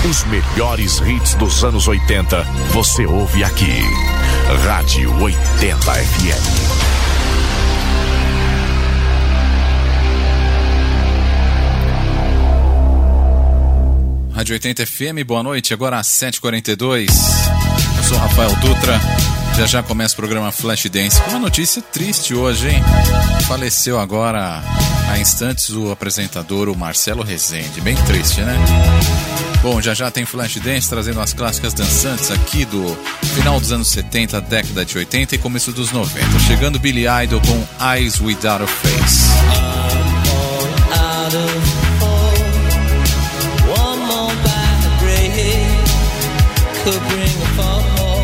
Os melhores hits dos anos 80 você ouve aqui. Rádio 80 FM. Rádio 80 FM, boa noite, agora às 7h42. Eu sou Rafael Dutra, já começa o programa Flash Dance. Com uma notícia triste hoje, hein? Faleceu agora, há instantes, o apresentador, o Marcelo Rezende. Bem triste, né? Bom, já tem Flash Dance trazendo as clássicas dançantes aqui do final dos anos 70, década de 80 e começo dos 90. Chegando Billy Idol com Eyes Without a Face. Could bring a fall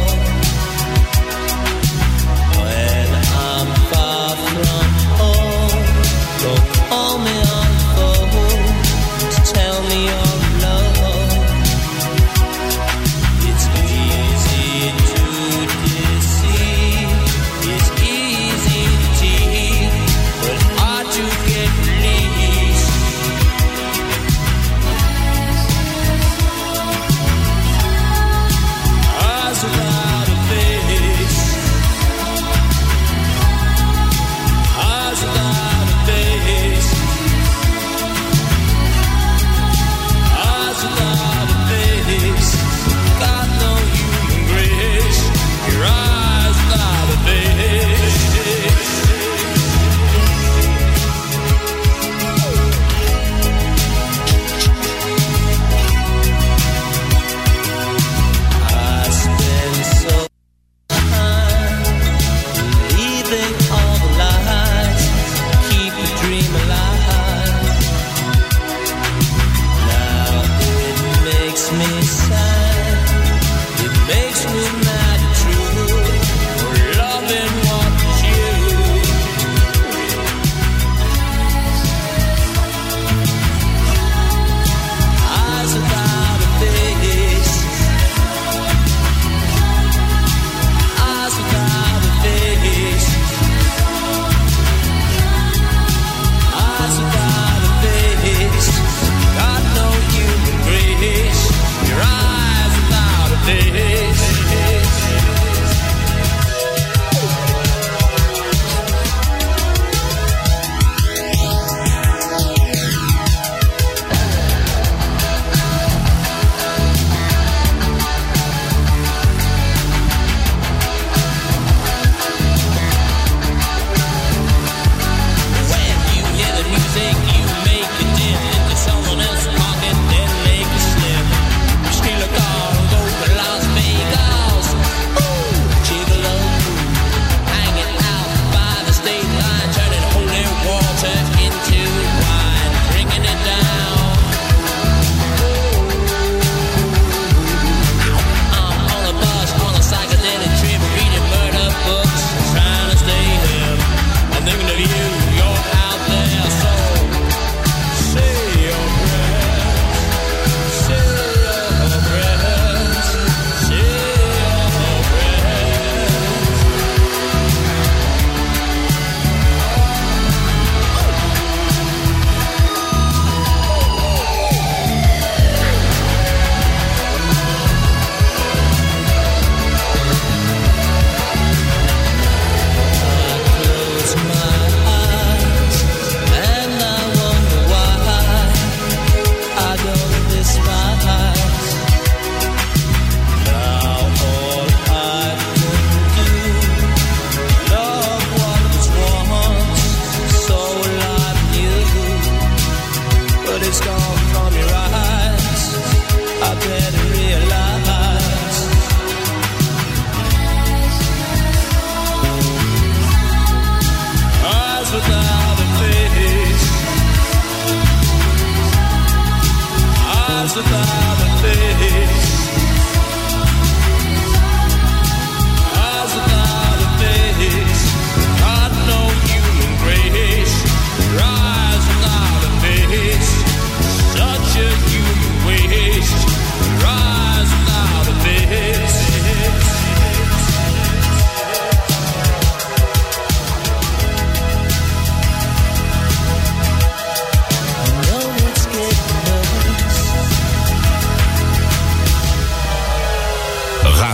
when I'm far from home. Don't call me on the phone to tell me you're alone. It's easy to deceive, it's easy to cheat, but hard to get released. Without a face, eyes without a face, eyes without a face, got no human grace, your eyes without a face.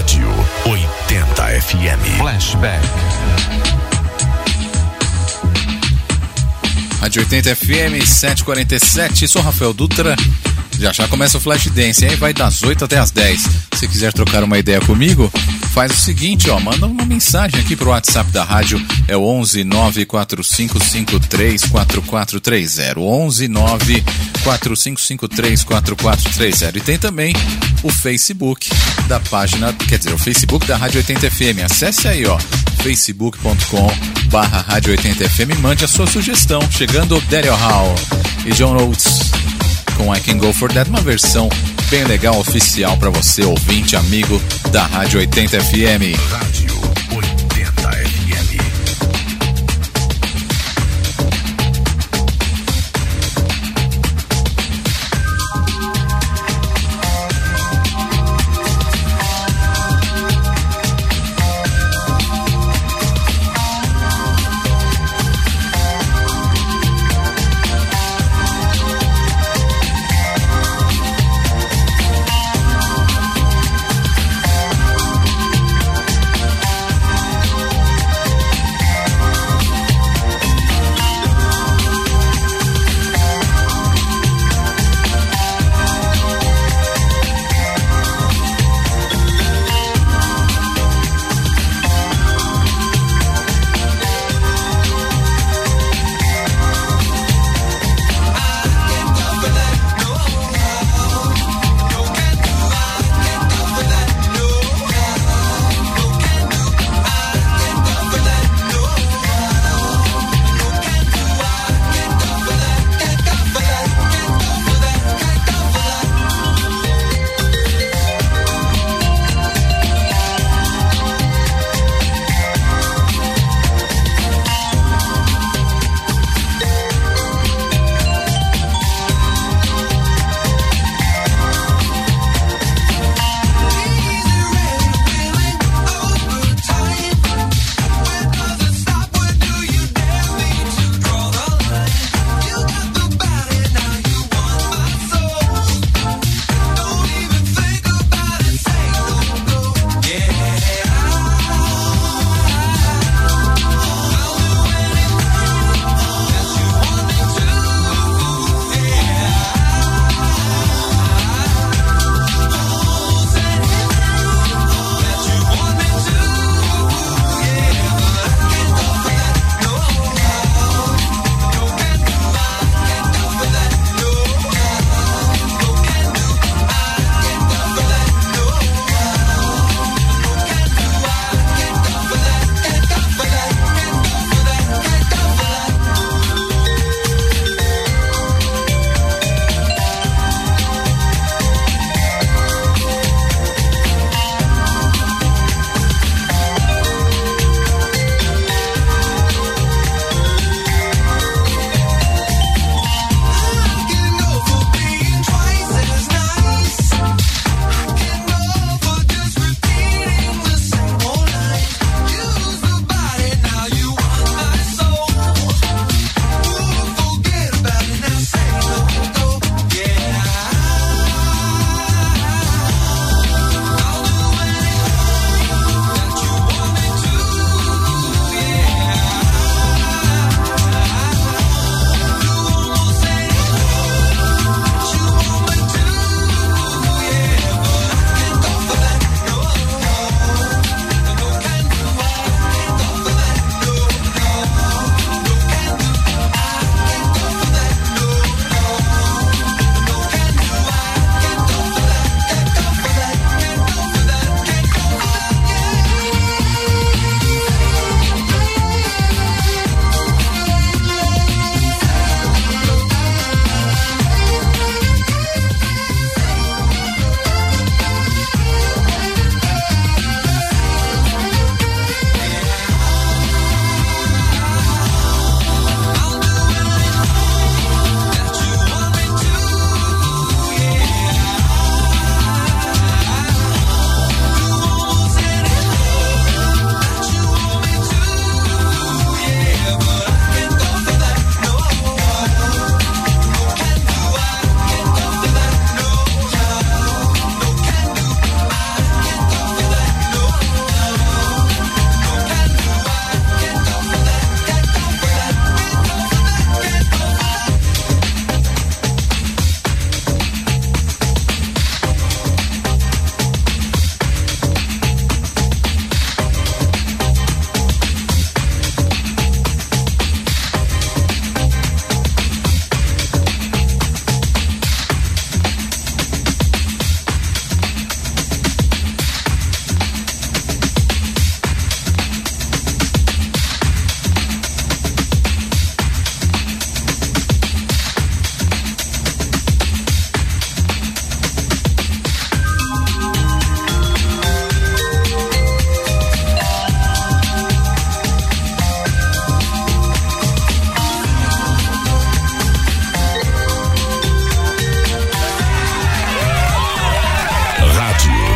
Rádio 80 FM. Flashback. Rádio 80 FM, 7h47, sou Rafael Dutra. Já começa o Flash Dance, aí vai das 8 até as 10. Se quiser trocar uma ideia comigo, faz o seguinte, manda uma mensagem aqui pro WhatsApp da rádio, é o 11945534430, 11945534430. E tem também o Facebook da página, quer dizer, o Facebook da Rádio 80 FM. Acesse aí, facebook.com/Rádio 80 FM, mande a sua sugestão. Chegando Daryl Hall e John Oates com I Can Go For That, uma versão bem legal, oficial para você, ouvinte, amigo da Rádio 80 FM. Rádio 80 FM.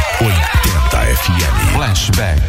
80 FM. Flashback.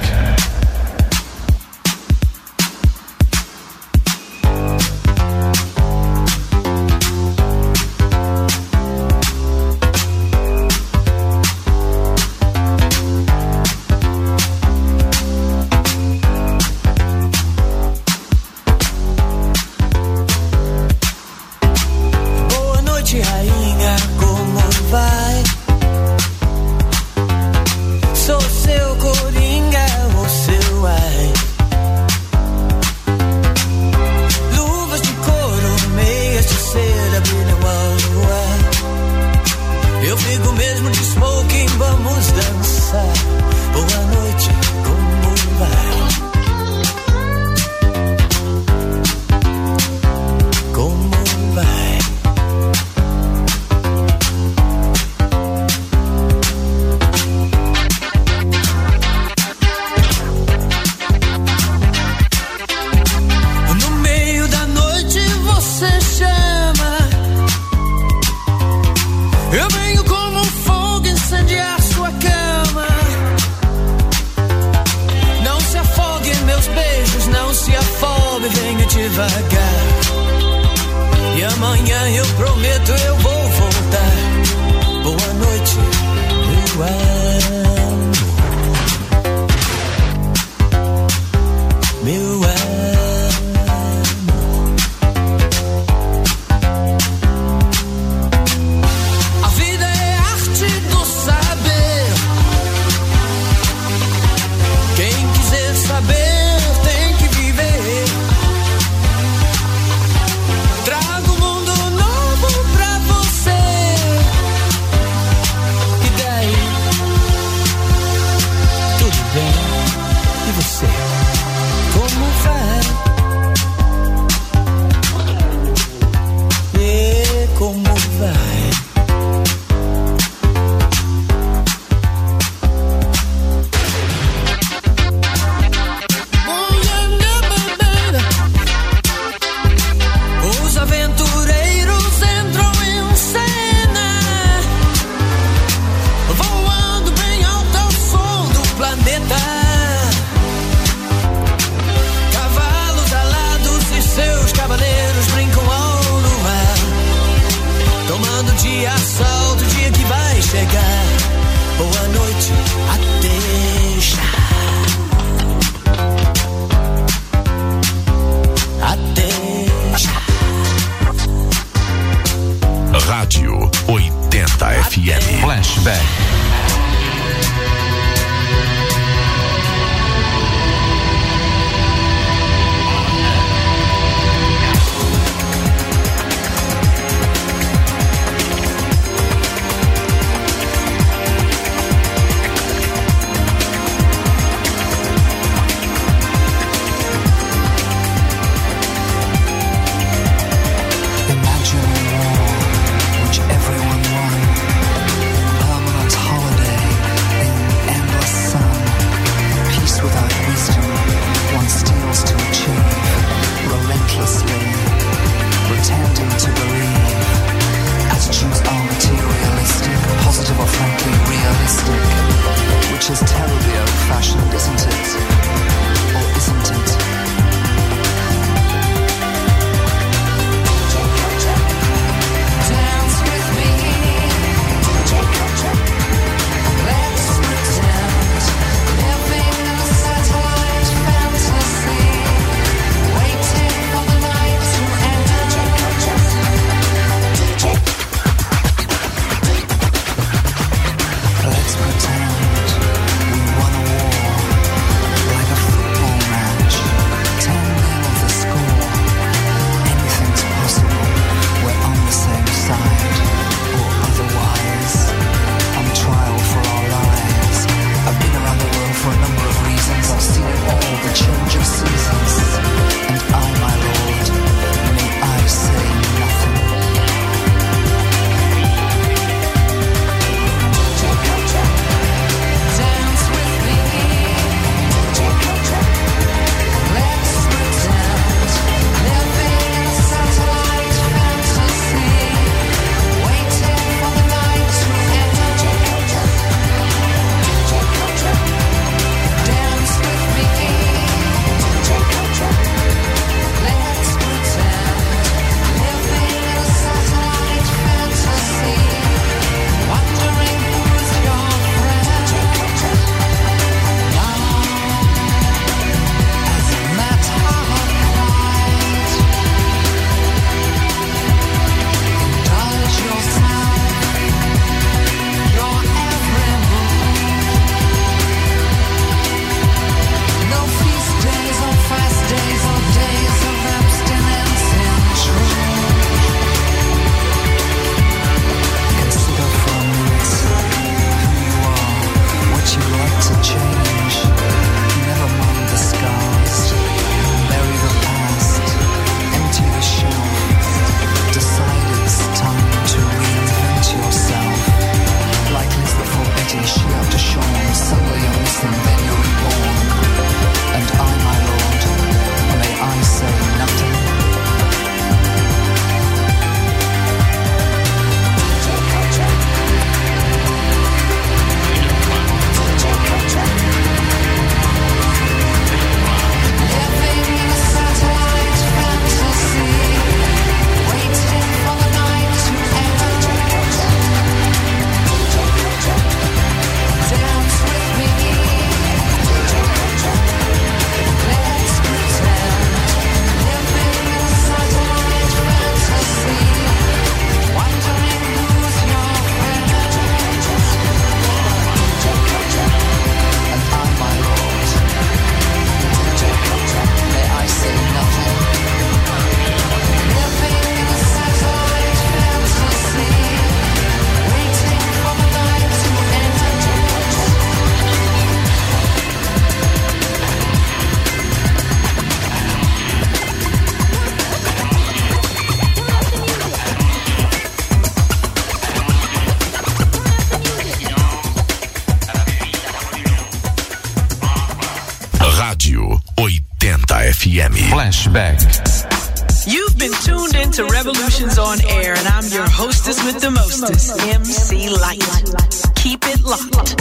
Rádio 80 FM. Flashback. Imagine a war which everyone won. Permanent holiday. FM. Flashback. You've been tuned into Revolutions on Air, and I'm your hostess with the mostest, MC Light. Keep it locked.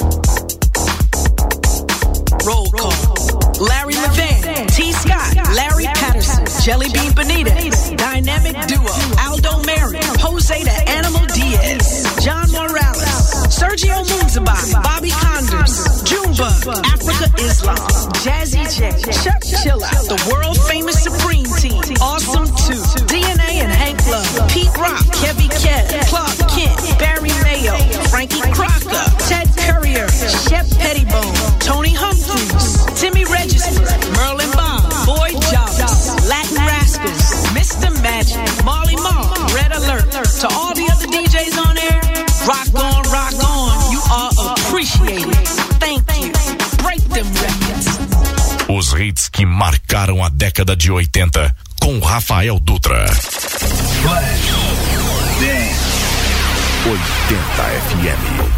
Roll call. Larry Levan, T. Scott, Larry Patterson, Jelly Bean Benitez, Dynamic Duo, Aldo Mary, Jose the Animal Diaz, John Morales, Sergio Moonzabot, Bobby Condors, Junebug, Africa Islam, Jazzy J, Chuck Chilla, the world famous Supreme Team, Awesome 2, DNA and Hank Love, Pete Rock, Kevy Kev, Clark Kent, Barry Mayo, Frankie Crocker, Ted Courier, Shep Pettibone, Tony Humphries, Timmy Register, Merlin Bond, Boy Jobs, Latin Rascals, Mr. Magic, Marley Marl, Red Alert. To all the other DJs on air, rock on, you are appreciated. Thank you. Break them records. Os hits que marcaram a década de 80 com Rafael Dutra. Flash Dance 80 FM.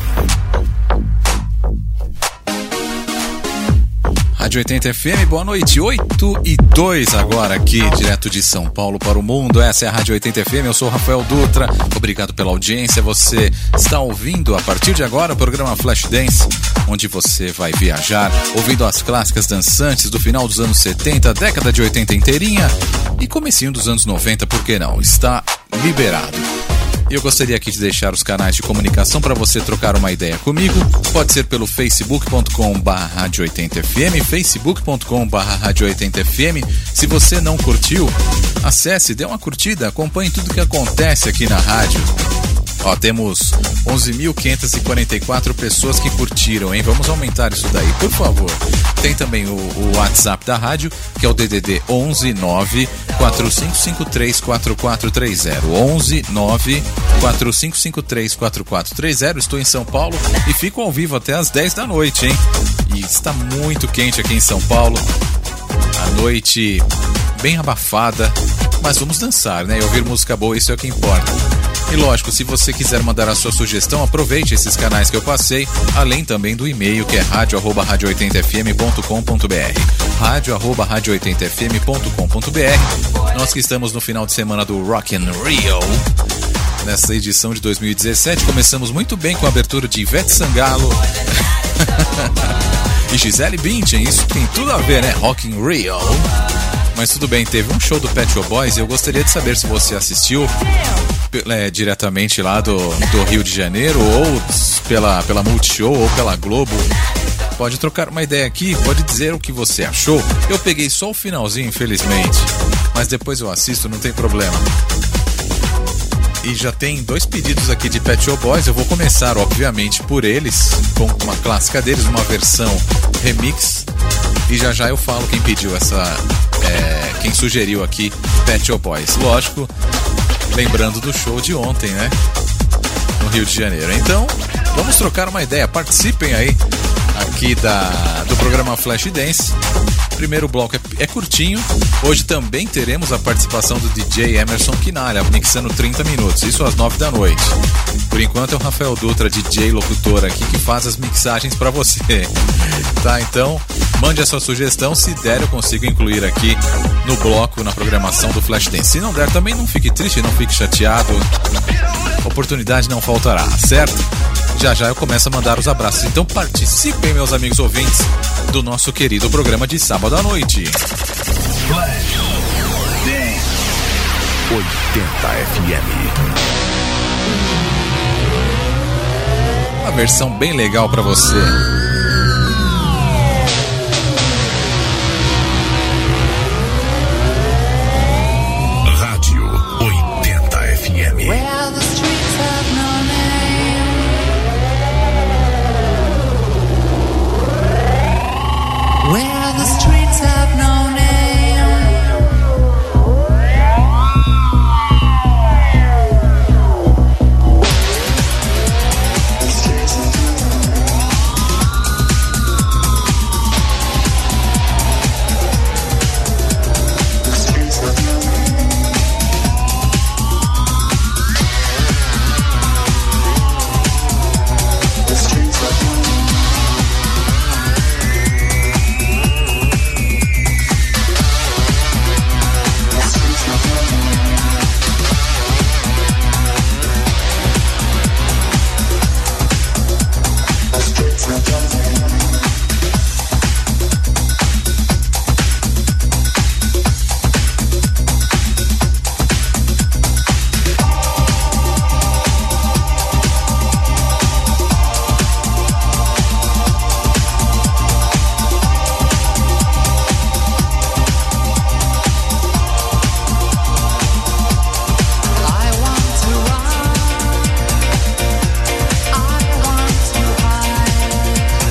Rádio 80 FM, boa noite, 8:02 agora aqui, direto de São Paulo para o mundo. Essa é a Rádio 80 FM, eu sou o Rafael Dutra, obrigado pela audiência. Você está ouvindo a partir de agora o programa Flashdance, onde você vai viajar ouvindo as clássicas dançantes do final dos anos 70, década de 80 inteirinha e comecinho dos anos 90, por que não? Está liberado. E eu gostaria aqui de deixar os canais de comunicação para você trocar uma ideia comigo. Pode ser pelo facebook.com/radio80fm, facebook.com/radio80fm. Se você não curtiu, acesse, dê uma curtida, acompanhe tudo que acontece aqui na rádio. Ó, temos 11.544 pessoas que curtiram, hein? Vamos aumentar isso daí, por favor. Tem também o WhatsApp da rádio, que é o DDD 119-4553-4430. 119-4553-4430. Estou em São Paulo e fico ao vivo até as 10 da noite, hein? E está muito quente aqui em São Paulo. A noite bem abafada, mas vamos dançar, né? E ouvir música boa, isso é o que importa. E lógico, se você quiser mandar a sua sugestão, aproveite esses canais que eu passei, além também do e-mail que é radio@radio80fm.com.br, radio@radio80fm.com.br. Nós que estamos no final de semana do Rock in Rio, nessa edição de 2017, começamos muito bem com a abertura de Ivete Sangalo e Gisele Bündchen. Isso tem tudo a ver, né? Rock in Rio. Mas tudo bem, teve um show do Pet Shop Boys e eu gostaria de saber se você assistiu diretamente lá do Rio de Janeiro, ou pela Multishow, ou pela Globo. Pode trocar uma ideia aqui, pode dizer o que você achou. Eu peguei só o finalzinho, infelizmente, mas depois eu assisto, não tem problema. E já tem 2 pedidos aqui de Pet Shop Boys. Eu vou começar, obviamente, por eles, com uma clássica deles, uma versão remix. E já eu falo quem pediu quem sugeriu aqui Pet Shop Boys. Lógico, lembrando do show de ontem, né? No Rio de Janeiro. Então, vamos trocar uma ideia. Participem aí aqui do programa Flashdance. Primeiro bloco é curtinho. Hoje também teremos a participação do DJ Emerson Quinalha, mixando 30 minutos, isso às 9 da noite. Por enquanto é o Rafael Dutra, DJ locutor aqui, que faz as mixagens pra você. Tá, então, mande a sua sugestão, se der eu consigo incluir aqui no bloco, na programação do Flashdance. Se não der também, não fique triste, não fique chateado. Oportunidade não faltará, certo? Já eu começo a mandar os abraços. Então participem, meus amigos ouvintes, do nosso querido programa de sábado à noite. Flash Dance 80 FM. Uma versão bem legal pra você. Rádio 80 FM. Well, the streets have no name. Where the streets have no name. I want to hide.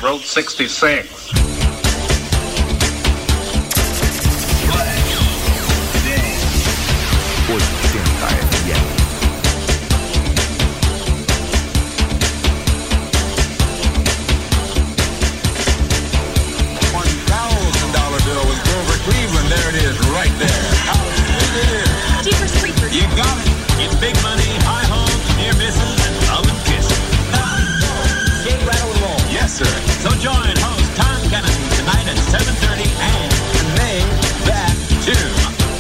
Route 66. $1,000 bill with Grover Cleveland. There it is, right there. How sweet it is. Jeepers Creepers. You got it. It's big money, high hopes, near misses, and love and kisses. Shake, rattle, and roll. Yes, sir. So join host Tom Kennedy tonight at 7:30 and May that too.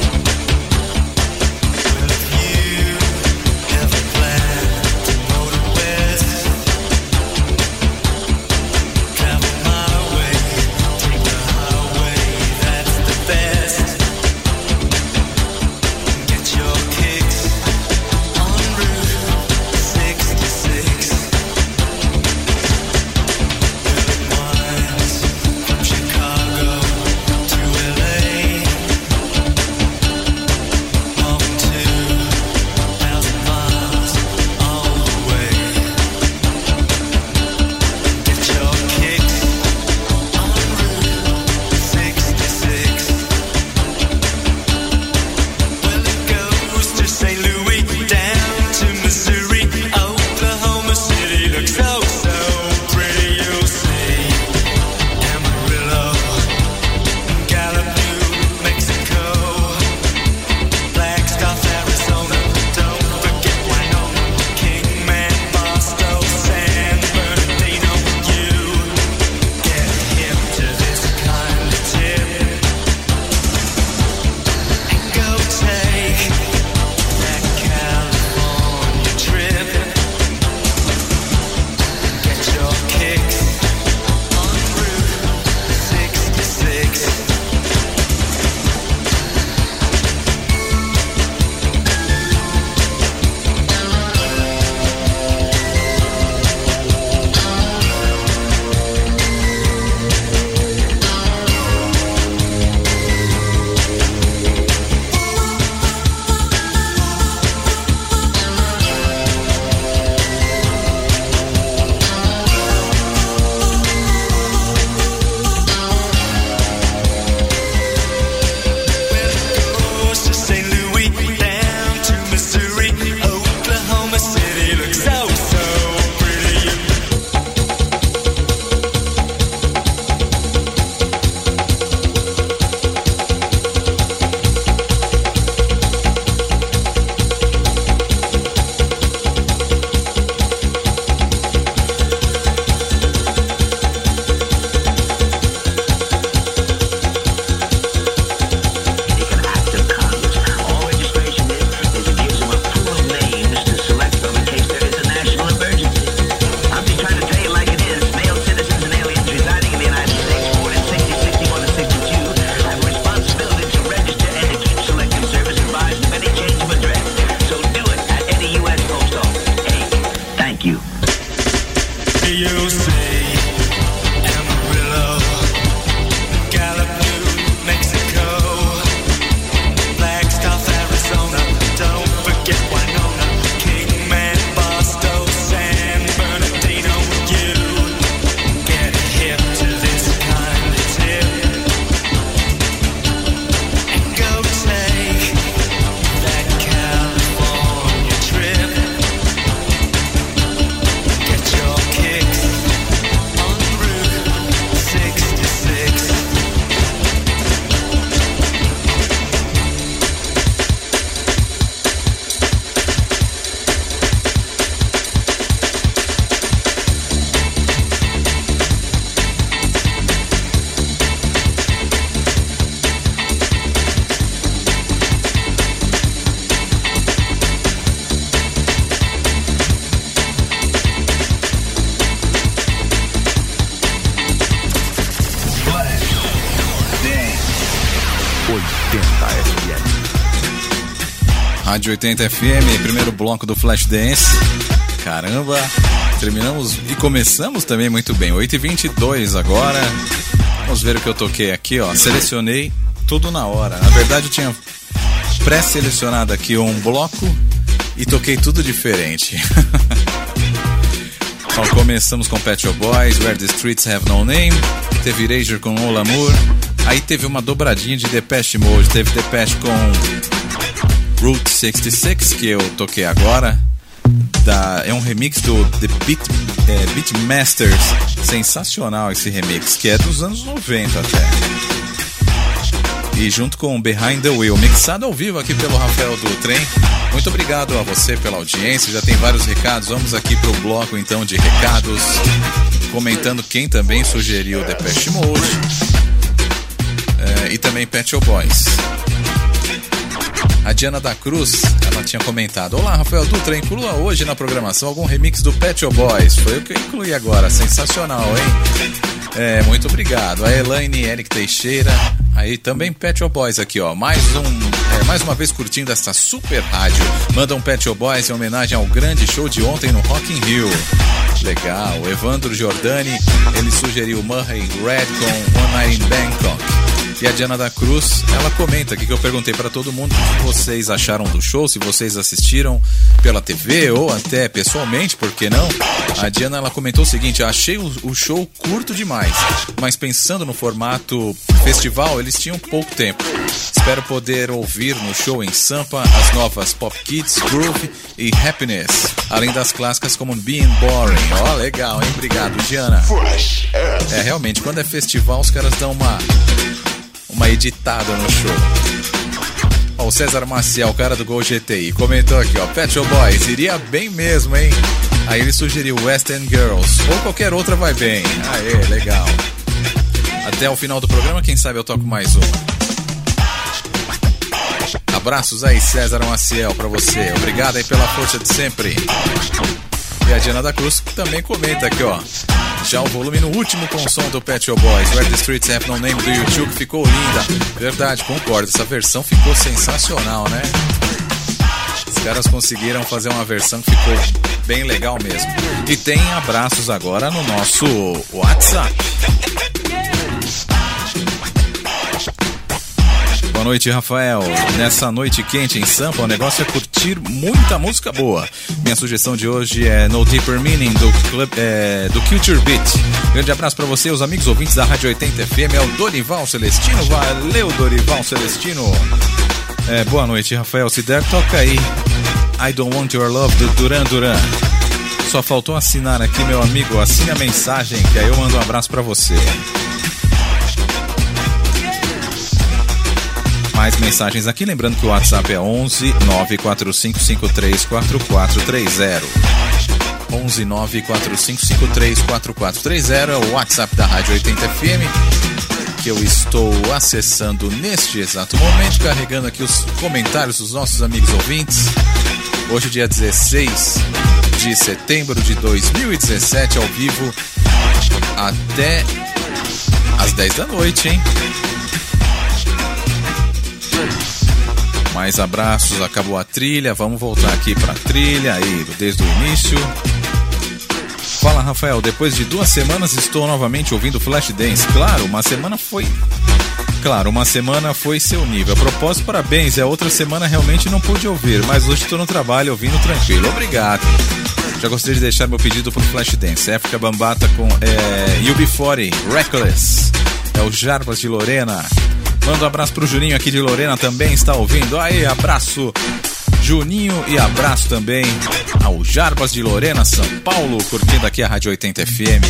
Rádio 80 FM, primeiro bloco do Flashdance. Caramba, terminamos e começamos também muito bem. 8h22 agora. Vamos ver o que eu toquei aqui, ó. Selecionei tudo na hora. Na verdade, eu tinha pré-selecionado aqui um bloco e toquei tudo diferente. Bom, começamos com Pet Shop Boys, Where the Streets Have No Name. Teve Erasure com O L'Amour. Aí teve uma dobradinha de Depeche Mode. Teve Depeche com Route 66, que eu toquei agora. É um remix do The Beatmasters. Sensacional esse remix, que é dos anos 90 até. E junto com Behind the Wheel, mixado ao vivo aqui pelo Rafael Dutra, hein? Muito obrigado a você pela audiência, já tem vários recados. Vamos aqui pro bloco então de recados, comentando quem também sugeriu Depeche Mode e também Pet Shop Boys. A Diana da Cruz, ela tinha comentado: olá, Rafael Dutra, inclua hoje na programação algum remix do Pet Shop Boys. Foi o que eu incluí agora, sensacional, hein? Muito obrigado. A Elaine Eric Teixeira, aí também Pet Shop Boys aqui, ó. Mais uma vez curtindo essa super rádio. Manda um Pet Shop Boys em homenagem ao grande show de ontem no Rock in Rio. Legal. O Evandro Giordani, ele sugeriu Murray Red com One Night in Bangkok. E a Diana da Cruz, ela comenta aqui que eu perguntei pra todo mundo o que vocês acharam do show, se vocês assistiram pela TV ou até pessoalmente, por que não? A Diana, ela comentou o seguinte: achei o show curto demais, mas pensando no formato festival, eles tinham pouco tempo. Espero poder ouvir no show em Sampa as novas Pop Kids, Groove e Happiness, além das clássicas como Being Boring. Ó, legal, hein? Obrigado, Diana. Realmente, quando é festival, os caras dão uma editada no show. Ó, o César Maciel, o cara do Gol GTI, comentou aqui, ó: Pet Shop Boys, iria bem mesmo, hein? Aí ele sugeriu West End Girls, ou qualquer outra vai bem. Aê, legal. Até o final do programa, quem sabe eu toco mais uma. Abraços aí, César Maciel, pra você. Obrigado aí pela força de sempre. E a Diana da Cruz também comenta aqui, ó: já o volume no último com o som do Pet Shop Boys, Where the Streets Have No Name do YouTube, ficou linda. Verdade, concordo, essa versão ficou sensacional, né? Os caras conseguiram fazer uma versão que ficou bem legal mesmo. E tem abraços agora no nosso WhatsApp. Boa noite, Rafael. Nessa noite quente em Sampa, o negócio é curtir muita música boa. Minha sugestão de hoje é No Deeper Meaning, do Culture Beat. Grande abraço pra você, os amigos ouvintes da Rádio 80 FM. É o Dorival Celestino. Valeu, Dorival Celestino. Boa noite, Rafael. Se der, toca aí I Don't Want Your Love, do Duran Duran. Só faltou assinar aqui, meu amigo. Assine a mensagem, que aí eu mando um abraço pra você. Mais mensagens aqui, lembrando que o WhatsApp é 11 945534430. 11 945534430 é o WhatsApp da Rádio 80 FM, que eu estou acessando neste exato momento, carregando aqui os comentários dos nossos amigos ouvintes. Hoje, dia 16 de setembro de 2017, ao vivo até às 10 da noite, hein? Mais abraços, acabou a trilha, vamos voltar aqui pra trilha aí, desde o início. Fala, Rafael, depois de 2 semanas estou novamente ouvindo Flashdance. Claro, uma semana foi seu nível. A propósito, parabéns, outra semana realmente não pude ouvir, mas hoje estou no trabalho ouvindo tranquilo. Obrigado. Já gostaria de deixar meu pedido pro Flashdance. África Bambata com UB40, Reckless. É o Jarbas de Lorena. Manda um abraço pro Juninho aqui de Lorena, também está ouvindo. Aí, abraço Juninho e abraço também ao Jarbas de Lorena, São Paulo, curtindo aqui a Rádio 80 FM.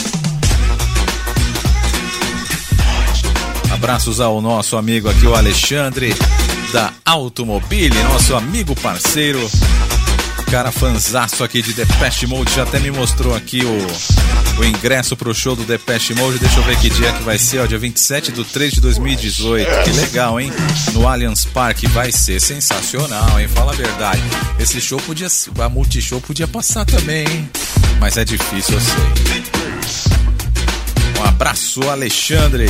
Abraços ao nosso amigo aqui, o Alexandre da Automobile, nosso amigo parceiro, cara fanzaço aqui de Depeche Mode, já até me mostrou aqui o ingresso pro show do Depeche Mode. Deixa eu ver que dia que vai ser, ó, dia 27/3 de 2018. Que legal, hein? No Allianz Parque, vai ser sensacional, hein? Fala a verdade. Esse show a Multishow podia passar também, hein? Mas é difícil, eu sei. Um abraço, Alexandre.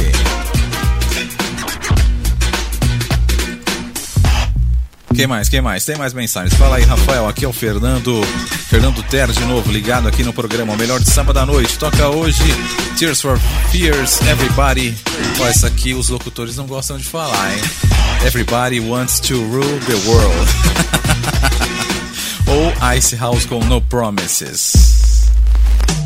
Quem mais? Tem mais mensagens. Fala aí, Rafael. Aqui é o Fernando Ter de novo, ligado aqui no programa. O melhor de samba da noite. Toca hoje Tears for Fears, Everybody. Ó, essa aqui os locutores não gostam de falar, hein? Everybody Wants to Rule the World. Ou Ice House com No Promises.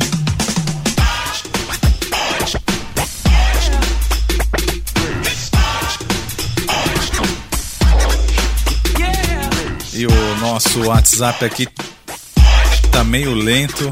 Nosso WhatsApp aqui tá meio lento.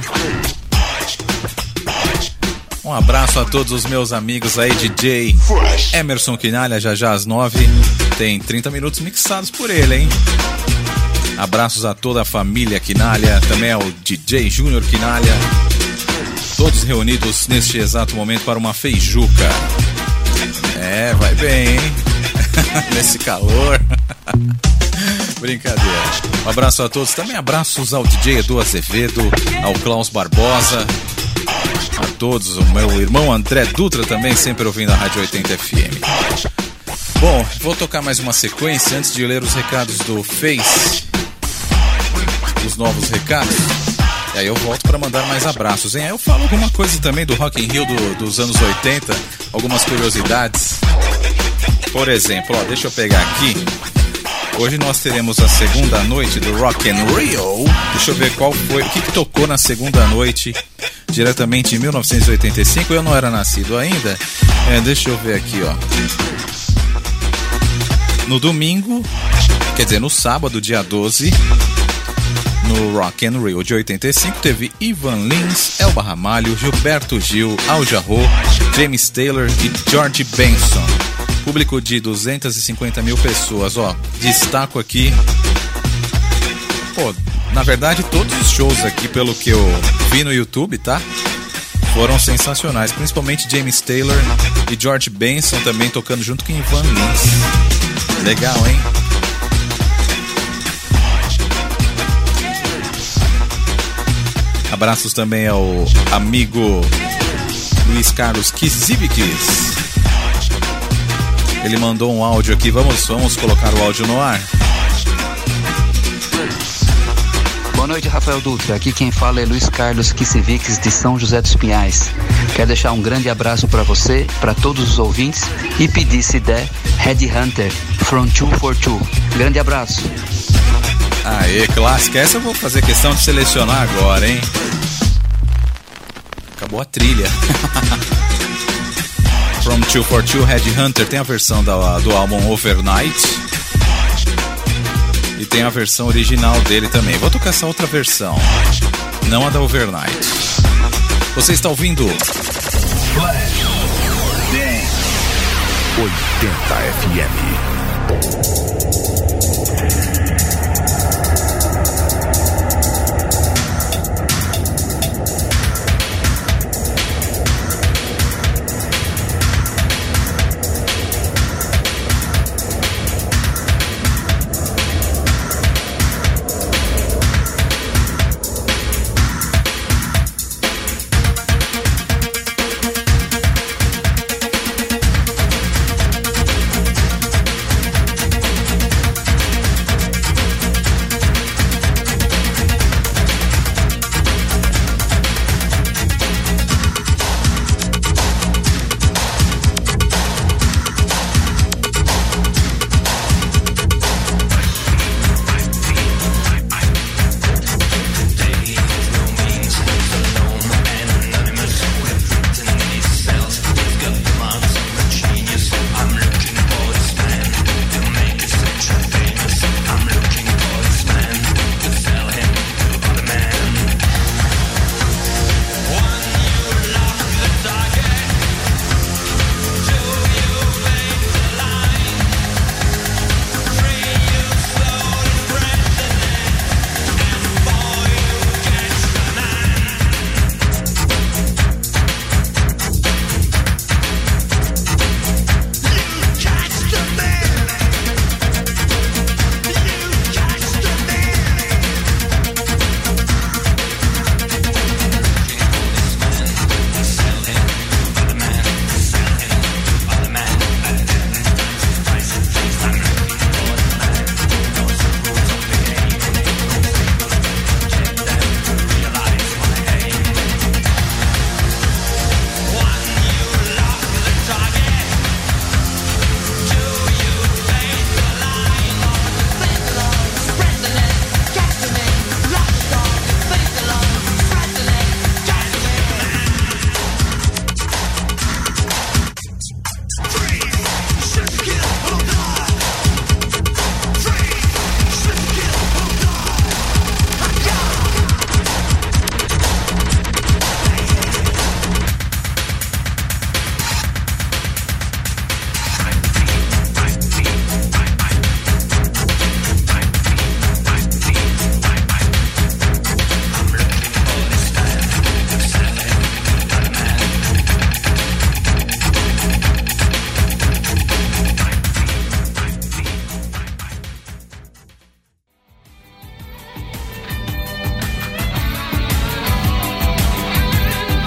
Um abraço a todos os meus amigos aí, DJ Emerson Quinalha, já às 9. Tem 30 minutos mixados por ele, hein? Abraços a toda a família Quinalha, também ao DJ Júnior Quinalha. Todos reunidos neste exato momento para uma feijuca. É, vai bem, hein? Nesse calor. Brincadeira. Um abraço a todos. Também abraços ao DJ Edu Azevedo, ao Klaus Barbosa, a todos. O meu irmão André Dutra também, sempre ouvindo a Rádio 80 FM. Bom, vou tocar mais uma sequência antes de ler os recados do Face. Os novos recados. E aí eu volto para mandar mais abraços, hein? Aí eu falo alguma coisa também do Rock in Rio dos anos 80, algumas curiosidades. Por exemplo, ó, deixa eu pegar aqui. Hoje nós teremos a segunda noite do Rock in Rio. Deixa eu ver qual foi, o que tocou na segunda noite, diretamente em 1985. Eu não era nascido ainda. Deixa eu ver aqui, ó. No domingo, quer dizer, no sábado, dia 12, no Rock in Rio de 85, teve Ivan Lins, Elba Ramalho, Gilberto Gil, Al Jarreau, James Taylor e George Benson. Público de 250 mil pessoas, ó. Destaco aqui. Pô, na verdade, todos os shows aqui, pelo que eu vi no YouTube, tá? Foram sensacionais. Principalmente James Taylor e George Benson também tocando junto com Ivan Lins. Legal, hein? Abraços também ao amigo Luiz Carlos Kizivikis. Ele mandou um áudio aqui, vamos colocar o áudio no ar. Boa noite, Rafael Dutra. Aqui quem fala é Luiz Carlos Kizivikis de São José dos Pinhais. Quero deixar um grande abraço para você, para todos os ouvintes e pedir, se der, Headhunter, From 242. Grande abraço. Aê, clássica. Essa eu vou fazer questão de selecionar agora, hein? Acabou a trilha. From 242, Headhunter. Tem a versão do álbum Overnight. E tem a versão original dele também. Vou tocar essa outra versão, não a da Overnight. Você está ouvindo Flash Dance 80 FM.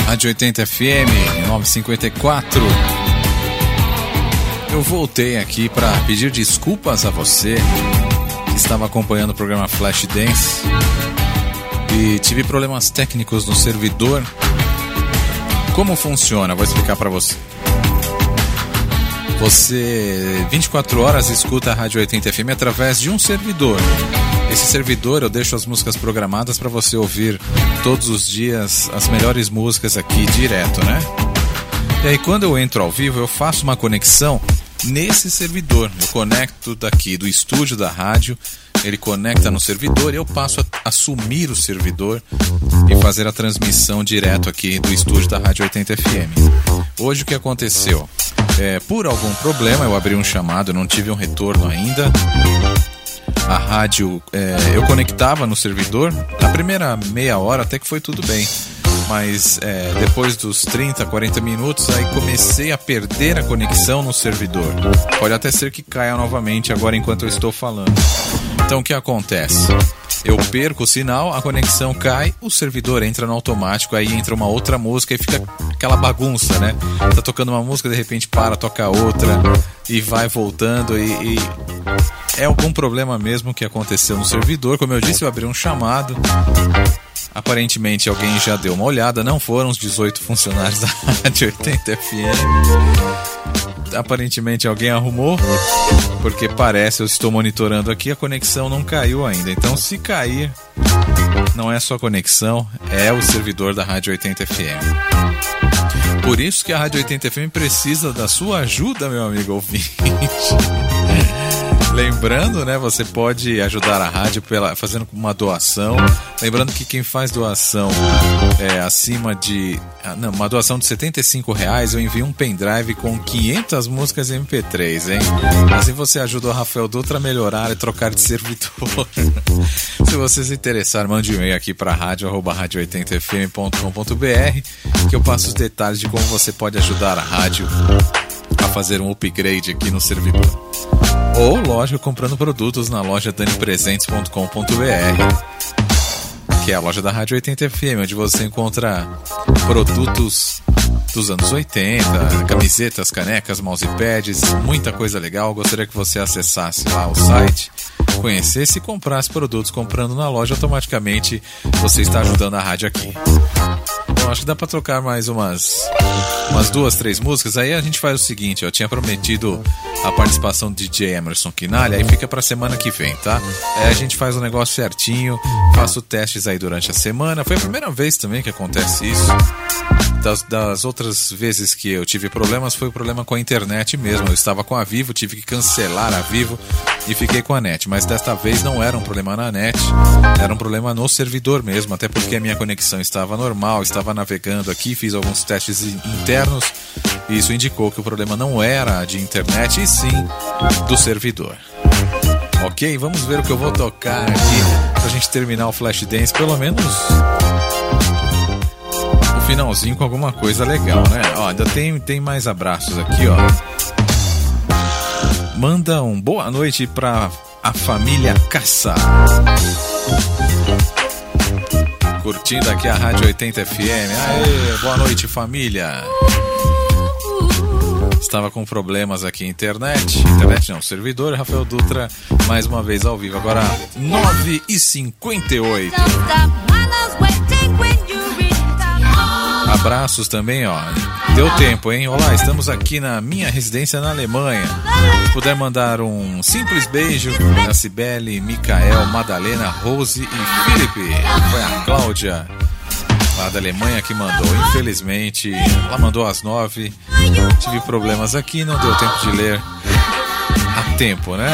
Rádio 80 FM 954. Eu voltei aqui para pedir desculpas a você que estava acompanhando o programa Flash Dance e tive problemas técnicos no servidor. Como funciona? Vou explicar para você. Você 24 horas escuta a Rádio 80 FM através de um servidor. Esse servidor eu deixo as músicas programadas para você ouvir todos os dias as melhores músicas aqui direto, né? E aí quando eu entro ao vivo eu faço uma conexão nesse servidor. Eu conecto daqui do estúdio da rádio, ele conecta no servidor e eu passo a assumir o servidor e fazer a transmissão direto aqui do estúdio da Rádio 80 FM. Hoje o que aconteceu? Por algum problema eu abri um chamado, não tive um retorno ainda. A rádio, eu conectava no servidor, na primeira meia hora até que foi tudo bem, mas depois dos 30, 40 minutos aí comecei a perder a conexão no servidor. Pode até ser que caia novamente agora enquanto eu estou falando. Então o que acontece? Eu perco o sinal, a conexão cai, o servidor entra no automático, aí entra uma outra música e fica aquela bagunça, né? Tá tocando uma música, de repente para, toca outra e vai voltando e é algum problema mesmo que aconteceu no servidor. Como eu disse, eu abri um chamado. Aparentemente alguém já deu uma olhada, não foram os 18 funcionários da Rádio 80 FM. Aparentemente alguém arrumou, porque parece, eu estou monitorando aqui, a conexão não caiu ainda. Então se cair, não é só a conexão, é o servidor da Rádio 80 FM. Por isso que a Rádio 80 FM precisa da sua ajuda, meu amigo ouvinte. Lembrando, né, você pode ajudar a rádio fazendo uma doação. Lembrando que quem faz doação acima de... uma doação de R$75, eu envio um pendrive com 500 músicas MP3, hein? Assim você ajuda o Rafael Dutra a melhorar e trocar de servidor. Se você se interessar, mande um e-mail aqui para radio@radio80fm.com.br que eu passo os detalhes de como você pode ajudar a rádio a fazer um upgrade aqui no servidor. Ou, lógico, comprando produtos na loja danipresentes.com.br, que é a loja da Rádio 80 FM, onde você encontra produtos dos anos 80, camisetas, canecas, mousepads, muita coisa legal. Gostaria que você acessasse lá o site, conhecesse e comprasse produtos. Comprando na loja, automaticamente você está ajudando a rádio aqui. Bom, acho que dá pra trocar mais umas 2, 3 músicas. Aí a gente faz o seguinte, eu tinha prometido a participação do DJ Emerson Quinalha, aí fica pra semana que vem, tá? A gente faz o negócio certinho, faço testes aí durante a semana. Foi a primeira vez também que acontece isso. Das outras vezes que eu tive problemas, foi o problema com a internet mesmo. Eu estava com a Vivo, tive que cancelar a Vivo e fiquei com a net. Mas desta vez não era um problema na net, era um problema no servidor mesmo. Até porque a minha conexão estava normal, estava navegando aqui, fiz alguns testes internos e isso indicou que o problema não era de internet e sim do servidor. Ok, vamos ver o que eu vou tocar aqui pra gente terminar o Flash Dance, pelo menos no finalzinho com alguma coisa legal, né? Ó, ainda tem mais abraços aqui, ó. Manda um boa noite pra a família Caça. Curtindo aqui a Rádio 80 FM. Aê, boa noite, família. Estava com problemas aqui internet não, servidor. Rafael Dutra mais uma vez ao vivo, agora 9h58. Abraços também, ó. Deu tempo, hein? Olá, estamos aqui na minha residência na Alemanha. Se puder mandar um simples beijo na Cibele, Micael, Madalena, Rose e Felipe. Foi a Cláudia lá da Alemanha que mandou. Infelizmente, ela mandou às 9. Tive problemas aqui, não deu tempo de ler a tempo, né?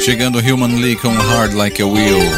Chegando Human League com Hard Like a Wheel.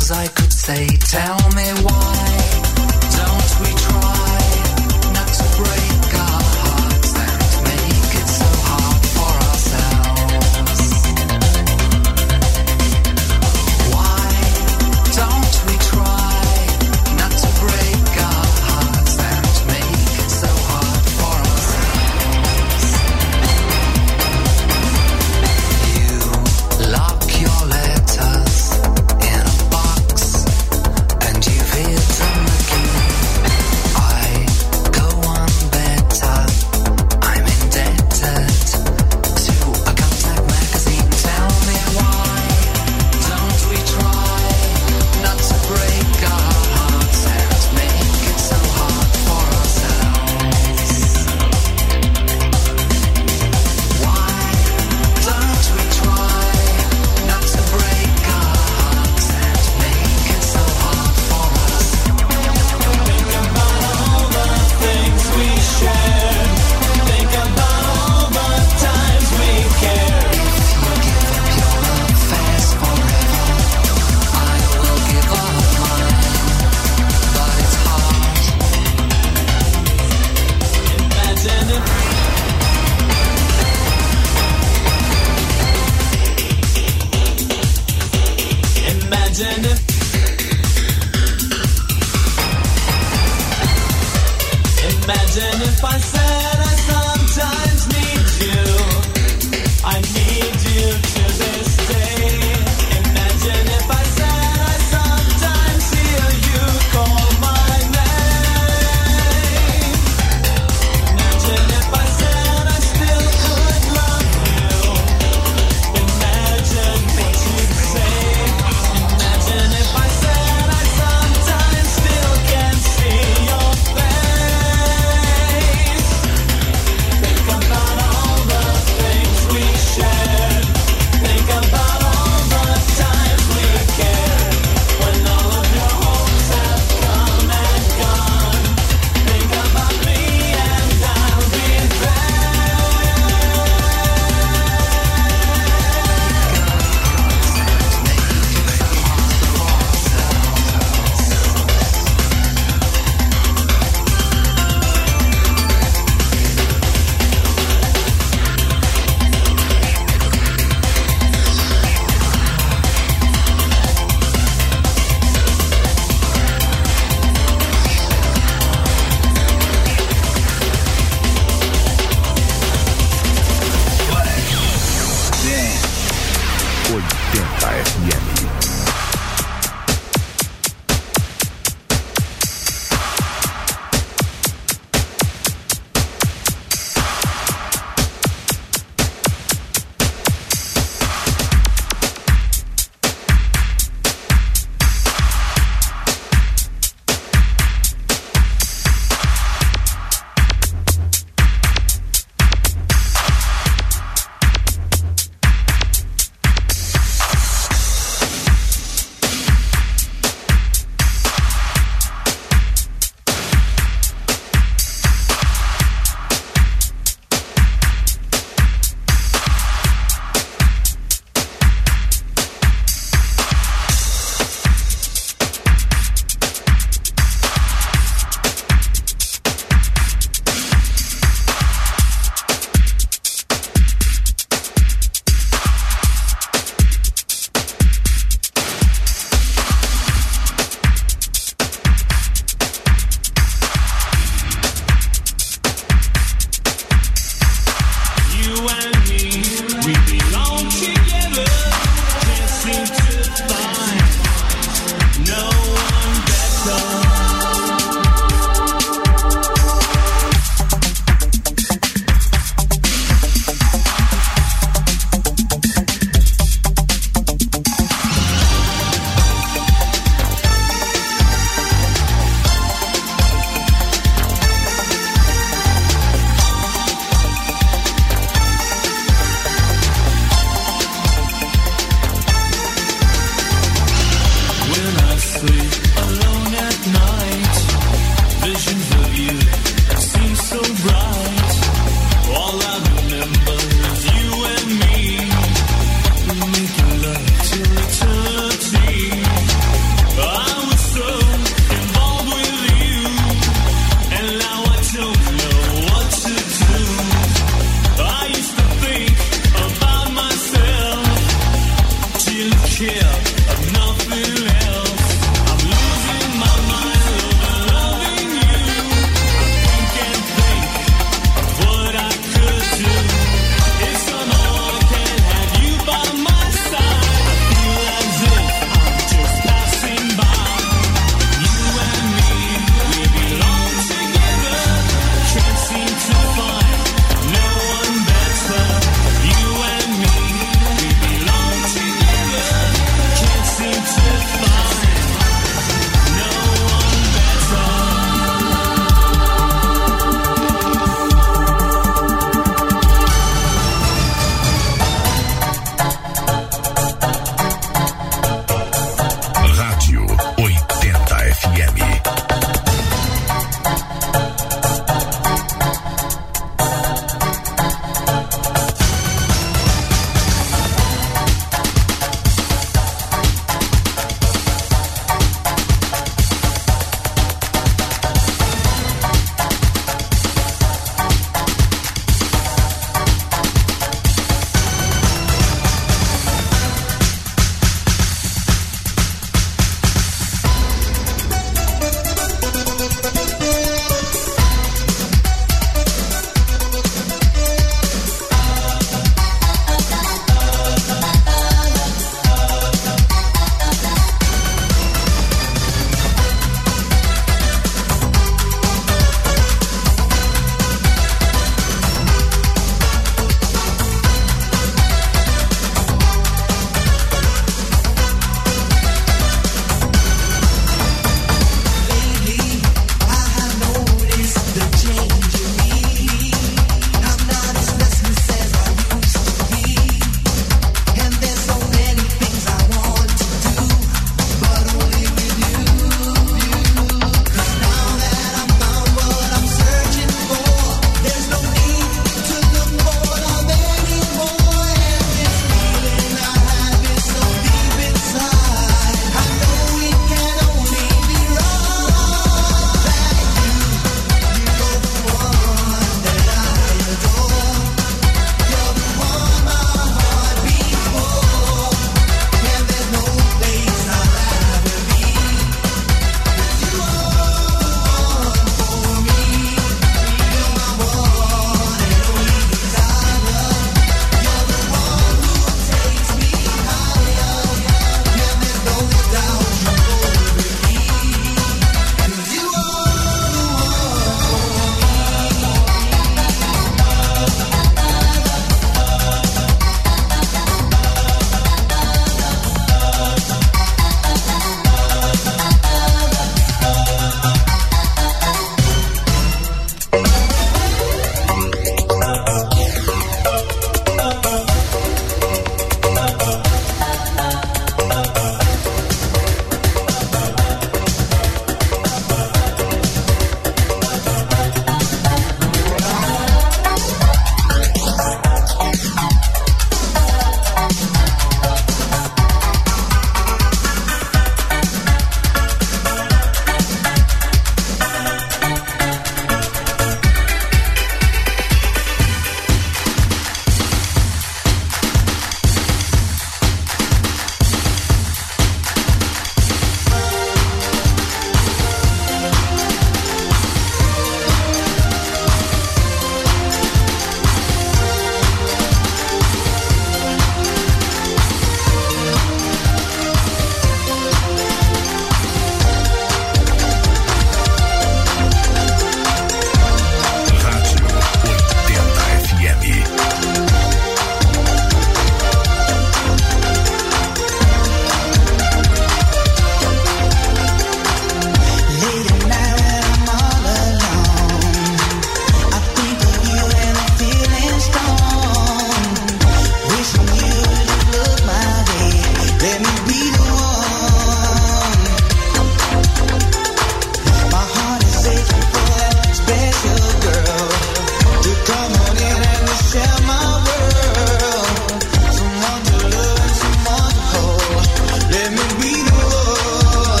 things I could say. Tell me why don't we try not to break our hearts and make it so hard for ourselves? Why don't we try not to break our hearts and make it so hard for ourselves? You lock your letters in a box and you've hidden the key. I go on better. I'm indebted to a contact magazine. Tell me why don't we try not to break our hearts and make it so hard for ourselves? Why don't we try not to break our hearts and make it so hard for us? Think about all the things we share. Think about all the times we care. If you give up your affairs forever, I will give up mine. But it's hard. Imagine if Imagine if I said I sometimes need you. I need you to this day. Imagine if I said I sometimes hear you call my name. Imagine if I said I still could love you. Imagine what you'd say. Imagine if I said I sometimes still can see your face. Think about all the things we shared. Think about all the times we cared. When all of your hopes have come and gone. Think about me and I'll be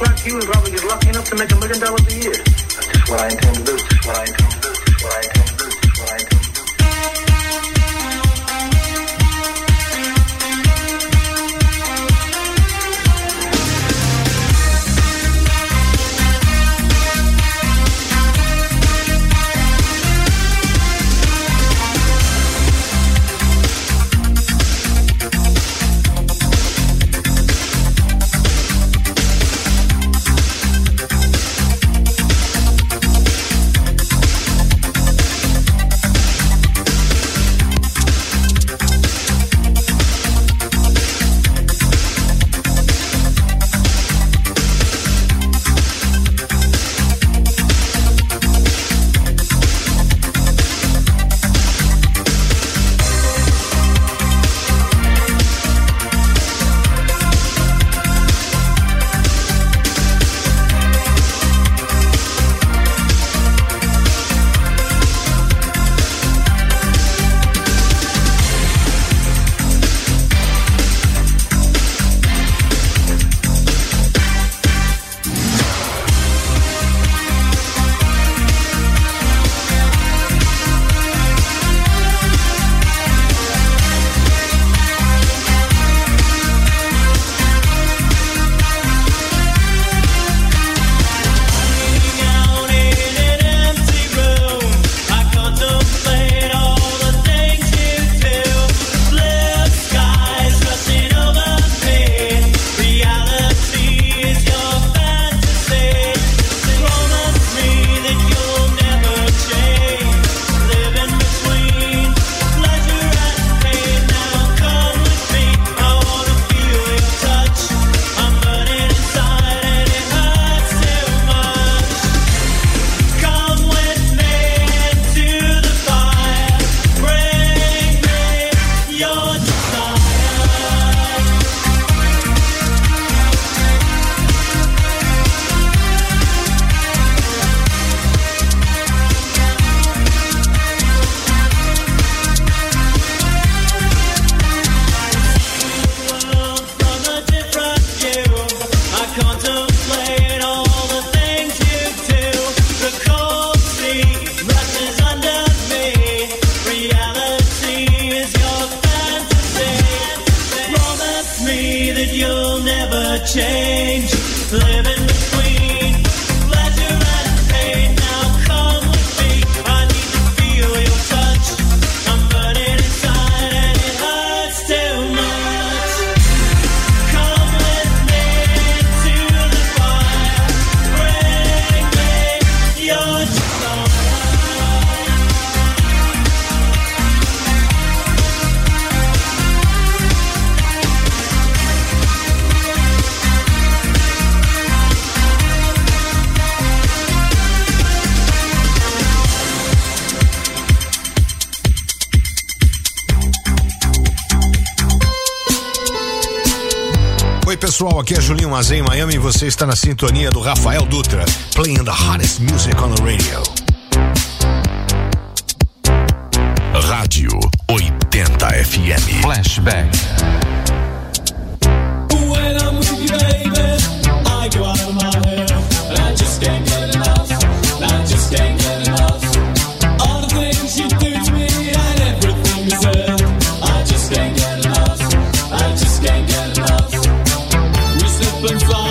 like you would probably get lucky enough to make $1 million a year. That's just what I intend to do. Just what I intend to do. Just what I intend to do. Just what I intend to do. change, living between pleasure and pain. Now come with me, I need to feel your touch. I'm burning inside and it hurts too much. Come with me to the fire, bring me your desire. Oi pessoal, aqui é Julinho Mazei em Miami e você está na sintonia do Rafael Dutra, playing the hottest music on the radio. Rádio 80 FM. Flashback. When I'm with you, baby, I go out of my head, and I just can't get enough. I just can't get enough. All the things you do to me and everything you said, I just can't get enough. I just can't get enough. We slip and slide.